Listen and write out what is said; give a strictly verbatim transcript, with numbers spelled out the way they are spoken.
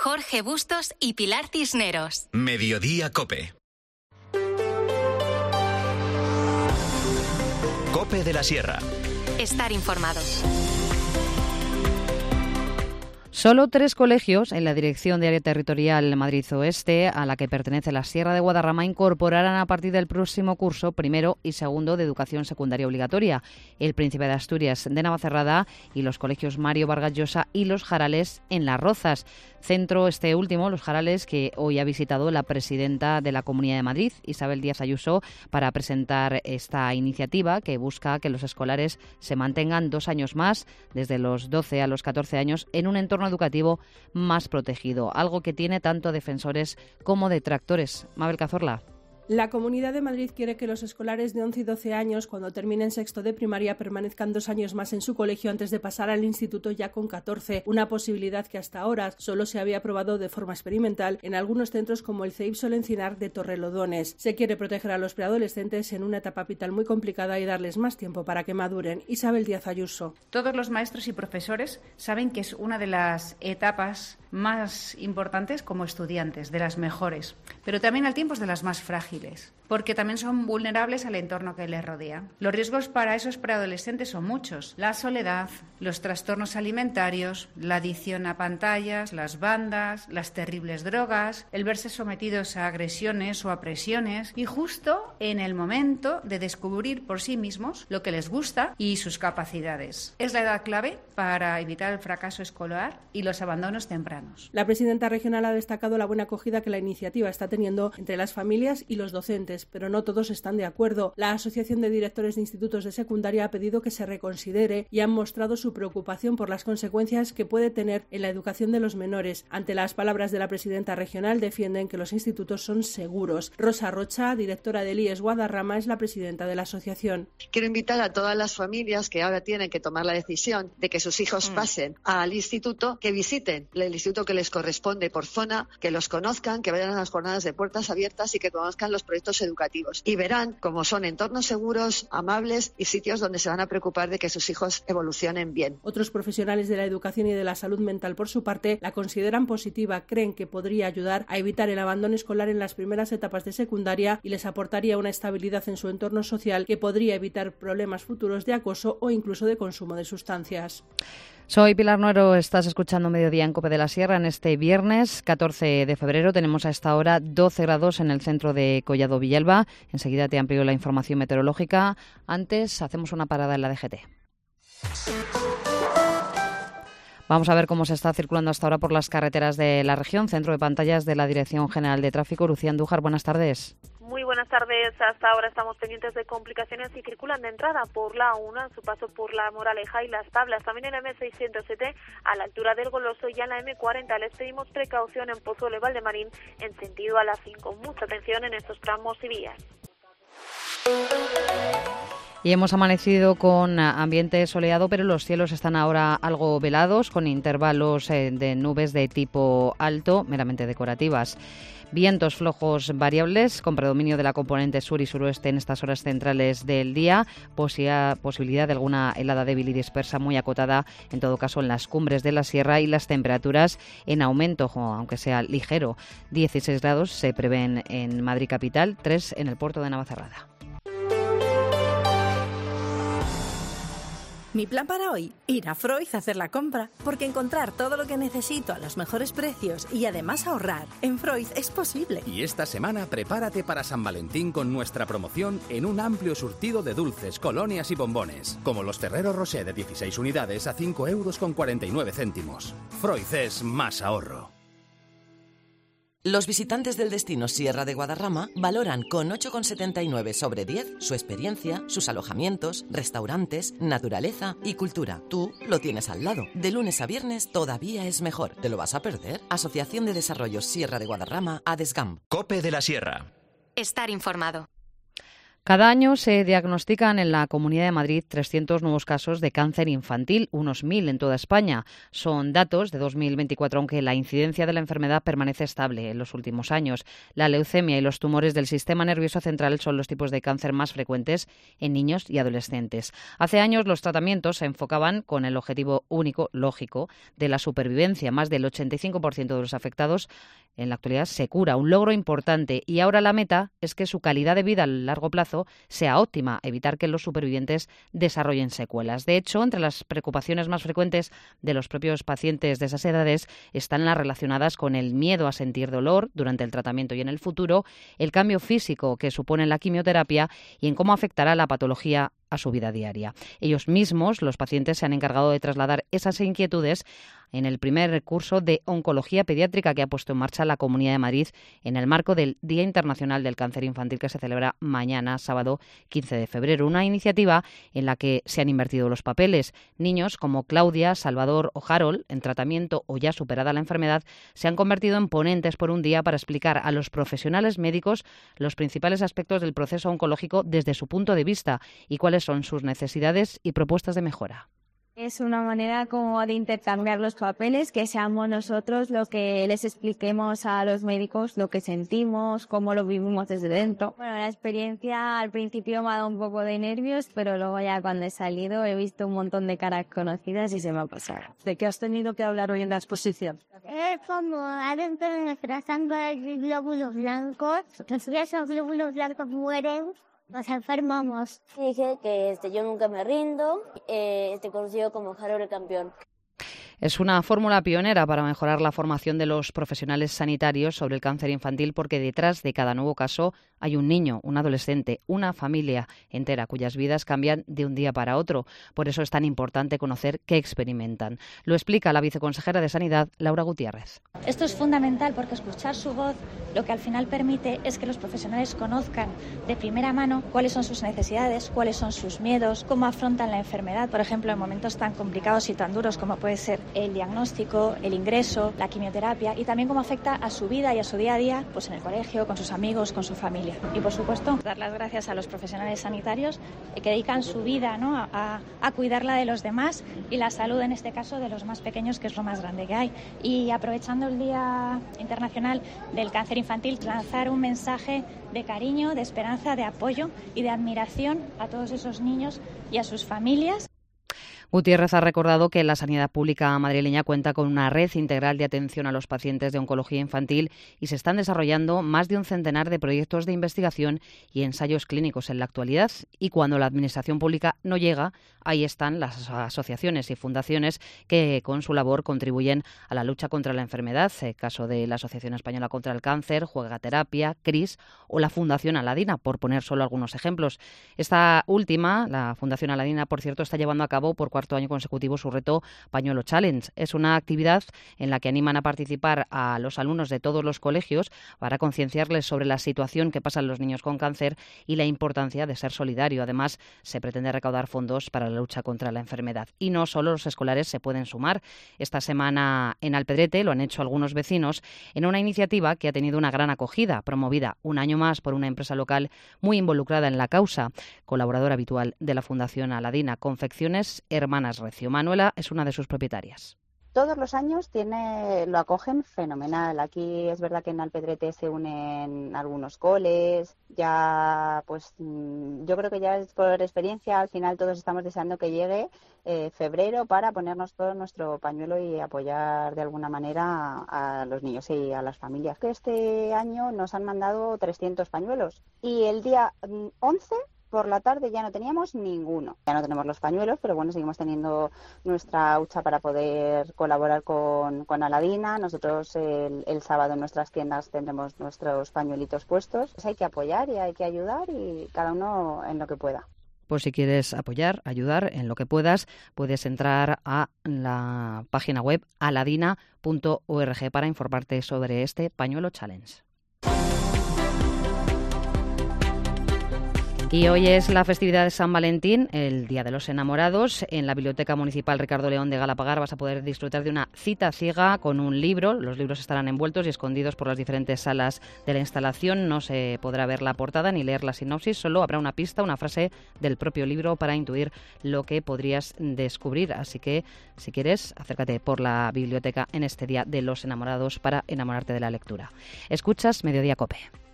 Jorge Bustos y Pilar Cisneros. Mediodía COPE. COPE de la Sierra. Estar informados. Solo tres colegios en la Dirección de Área Territorial Madrid Oeste, a la que pertenece la Sierra de Guadarrama, incorporarán a partir del próximo curso primero y segundo de Educación Secundaria Obligatoria: el Príncipe de Asturias de Navacerrada y los colegios Mario Vargas Llosa y Los Jarales en Las Rozas. Centro este último, Los Jarales, que hoy ha visitado la presidenta de la Comunidad de Madrid, Isabel Díaz Ayuso, para presentar esta iniciativa que busca que los escolares se mantengan dos años más, desde los doce a los catorce años, en un entorno educativo más protegido, algo que tiene tanto defensores como detractores. Mabel Cazorla. La Comunidad de Madrid quiere que los escolares de once y doce años, cuando terminen sexto de primaria, permanezcan dos años más en su colegio antes de pasar al instituto ya con catorce, una posibilidad que hasta ahora solo se había aprobado de forma experimental en algunos centros como el C E I P Solencinar de Torrelodones. Se quiere proteger a los preadolescentes en una etapa vital muy complicada y darles más tiempo para que maduren. Isabel Díaz Ayuso. Todos los maestros y profesores saben que es una de las etapas más importantes como estudiantes, de las mejores, pero también al tiempo es de las más frágiles, porque también son vulnerables al entorno que les rodea. Los riesgos para esos preadolescentes son muchos: la soledad, los trastornos alimentarios, la adicción a pantallas, las bandas, las terribles drogas, el verse sometidos a agresiones o a presiones, y justo en el momento de descubrir por sí mismos lo que les gusta y sus capacidades. Es la edad clave para evitar el fracaso escolar y los abandonos tempranos. La presidenta regional ha destacado la buena acogida que la iniciativa está teniendo entre las familias y los docentes, pero no todos están de acuerdo. La Asociación de Directores de Institutos de Secundaria ha pedido que se reconsidere y han mostrado su preocupación por las consecuencias que puede tener en la educación de los menores. Ante las palabras de la presidenta regional, defienden que los institutos son seguros. Rosa Rocha, directora del I E S Guadarrama, es la presidenta de la asociación. Quiero invitar a todas las familias que ahora tienen que tomar la decisión de que sus hijos pasen al instituto, que visiten el instituto que les corresponde por zona, que los conozcan, que vayan a las jornadas de puertas abiertas y que conozcan los proyectos educativos. Y verán cómo son entornos seguros, amables y sitios donde se van a preocupar de que sus hijos evolucionen bien. Otros profesionales de la educación y de la salud mental, por su parte, la consideran positiva. Creen que podría ayudar a evitar el abandono escolar en las primeras etapas de secundaria y les aportaría una estabilidad en su entorno social que podría evitar problemas futuros de acoso o incluso de consumo de sustancias. Soy Pilar Nuero, estás escuchando Mediodía en COPE de la Sierra. En este viernes catorce de febrero tenemos a esta hora doce grados en el centro de Collado Villalba. Enseguida te amplio la información meteorológica. Antes hacemos una parada en la D G T. Vamos a ver cómo se está circulando hasta ahora por las carreteras de la región. Centro de pantallas de la Dirección General de Tráfico. Lucía Andújar, buenas tardes. Muy buenas tardes. Hasta ahora estamos pendientes de complicaciones y circulan de entrada por la A uno, a su paso por la Moraleja y Las Tablas. También en la M seiscientos siete, a la altura del Goloso, y en la M cuarenta. Les pedimos precaución en Pozuelo y Valdemarín en sentido a la cinco. Mucha atención en estos tramos y vías. Y hemos amanecido con ambiente soleado, pero los cielos están ahora algo velados, con intervalos de nubes de tipo alto, meramente decorativas. Vientos flojos variables, con predominio de la componente sur y suroeste en estas horas centrales del día. Posibilidad de alguna helada débil y dispersa muy acotada, en todo caso en las cumbres de la sierra, y las temperaturas en aumento, aunque sea ligero. dieciséis grados se prevén en Madrid capital, tres en el puerto de Navacerrada. Mi plan para hoy, ir a Freud a hacer la compra, porque encontrar todo lo que necesito a los mejores precios y además ahorrar en Freud es posible. Y esta semana prepárate para San Valentín con nuestra promoción en un amplio surtido de dulces, colonias y bombones, como los Ferrero Rocher de dieciséis unidades a cinco euros con cuarenta y nueve céntimos. Freud es más ahorro. Los visitantes del destino Sierra de Guadarrama valoran con ocho coma setenta y nueve sobre diez su experiencia, sus alojamientos, restaurantes, naturaleza y cultura. Tú lo tienes al lado. De lunes a viernes todavía es mejor. ¿Te lo vas a perder? Asociación de Desarrollo Sierra de Guadarrama, ADESGAM. COPE de la Sierra. Estar informado. Cada año se diagnostican en la Comunidad de Madrid trescientos nuevos casos de cáncer infantil, unos mil en toda España. Son datos de dos mil veinticuatro, aunque la incidencia de la enfermedad permanece estable en los últimos años. La leucemia y los tumores del sistema nervioso central son los tipos de cáncer más frecuentes en niños y adolescentes. Hace años los tratamientos se enfocaban con el objetivo único, lógico, de la supervivencia. Más del ochenta y cinco por ciento de los afectados en la actualidad se cura, un logro importante, y ahora la meta es que su calidad de vida a largo plazo sea óptima, evitar que los supervivientes desarrollen secuelas. De hecho, entre las preocupaciones más frecuentes de los propios pacientes de esas edades están las relacionadas con el miedo a sentir dolor durante el tratamiento y en el futuro, el cambio físico que supone la quimioterapia y en cómo afectará la patología a su vida diaria. Ellos mismos, los pacientes, se han encargado de trasladar esas inquietudes en el primer curso de Oncología Pediátrica que ha puesto en marcha la Comunidad de Madrid en el marco del Día Internacional del Cáncer Infantil, que se celebra mañana, sábado quince de febrero. Una iniciativa en la que se han invertido los papeles. Niños como Claudia, Salvador o Harold, en tratamiento o ya superada la enfermedad, se han convertido en ponentes por un día para explicar a los profesionales médicos los principales aspectos del proceso oncológico desde su punto de vista y cuáles son sus necesidades y propuestas de mejora. Es una manera como de intercambiar los papeles, que seamos nosotros lo que les expliquemos a los médicos lo que sentimos, cómo lo vivimos desde dentro. Bueno, la experiencia al principio me ha dado un poco de nervios, pero luego ya cuando he salido he visto un montón de caras conocidas y se me ha pasado. ¿De qué has tenido que hablar hoy en la exposición? Es como adentro de nuestra sangre hay glóbulos blancos, si esos glóbulos blancos mueren, nos enfermamos. Dije que este, yo nunca me rindo, eh, este, conocido como Harold el campeón. Es una fórmula pionera para mejorar la formación de los profesionales sanitarios sobre el cáncer infantil, porque detrás de cada nuevo caso hay un niño, un adolescente, una familia entera cuyas vidas cambian de un día para otro. Por eso es tan importante conocer qué experimentan. Lo explica la viceconsejera de Sanidad, Laura Gutiérrez. Esto es fundamental porque escuchar su voz lo que al final permite es que los profesionales conozcan de primera mano cuáles son sus necesidades, cuáles son sus miedos, cómo afrontan la enfermedad, por ejemplo, en momentos tan complicados y tan duros como puede ser el diagnóstico, el ingreso, la quimioterapia, y también cómo afecta a su vida y a su día a día, pues en el colegio, con sus amigos, con su familia. Y por supuesto, dar las gracias a los profesionales sanitarios que dedican su vida, ¿no?, a, a cuidarla de los demás y la salud, en este caso, de los más pequeños, que es lo más grande que hay. Y aprovechando el Día Internacional del Cáncer Infantil, lanzar un mensaje de cariño, de esperanza, de apoyo y de admiración a todos esos niños y a sus familias. Gutiérrez ha recordado que la sanidad pública madrileña cuenta con una red integral de atención a los pacientes de oncología infantil y se están desarrollando más de un centenar de proyectos de investigación y ensayos clínicos en la actualidad. Y cuando la administración pública no llega, ahí están las asociaciones y fundaciones que con su labor contribuyen a la lucha contra la enfermedad. El caso de la Asociación Española contra el Cáncer, Juegaterapia, CRIS o la Fundación Aladina, por poner solo algunos ejemplos. Esta última, la Fundación Aladina, por cierto, está llevando a cabo por cuarto año consecutivo su reto Pañuelo Challenge. Es una actividad en la que animan a participar a los alumnos de todos los colegios para concienciarles sobre la situación que pasan los niños con cáncer y la importancia de ser solidario. Además, se pretende recaudar fondos para la lucha contra la enfermedad. Y no solo los escolares se pueden sumar. Esta semana en Alpedrete lo han hecho algunos vecinos en una iniciativa que ha tenido una gran acogida, promovida un año más por una empresa local muy involucrada en la causa, colaboradora habitual de la Fundación Aladina, Confecciones Hermanas Recio. Manuela es una de sus propietarias. Todos los años tiene, lo acogen fenomenal. Aquí es verdad que en Alpedrete se unen algunos coles. Ya, pues, yo creo que ya es por experiencia. Al final todos estamos deseando que llegue eh, febrero para ponernos todo nuestro pañuelo y apoyar de alguna manera a, a los niños y a las familias. Este año nos han mandado trescientos pañuelos y el día once por la tarde ya no teníamos ninguno. Ya no tenemos los pañuelos, pero bueno, seguimos teniendo nuestra hucha para poder colaborar con, con Aladina. Nosotros el, el sábado en nuestras tiendas tendremos nuestros pañuelitos puestos. Pues hay que apoyar y hay que ayudar, y cada uno en lo que pueda. Pues si quieres apoyar, ayudar en lo que puedas, puedes entrar a la página web aladina punto org para informarte sobre este Pañuelo Challenge. Y hoy es la festividad de San Valentín, el Día de los Enamorados. En la Biblioteca Municipal Ricardo León de Galapagar vas a poder disfrutar de una cita ciega con un libro. Los libros estarán envueltos y escondidos por las diferentes salas de la instalación. No se podrá ver la portada ni leer la sinopsis, solo habrá una pista, una frase del propio libro para intuir lo que podrías descubrir. Así que, si quieres, acércate por la biblioteca en este Día de los Enamorados para enamorarte de la lectura. Escuchas Mediodía COPE.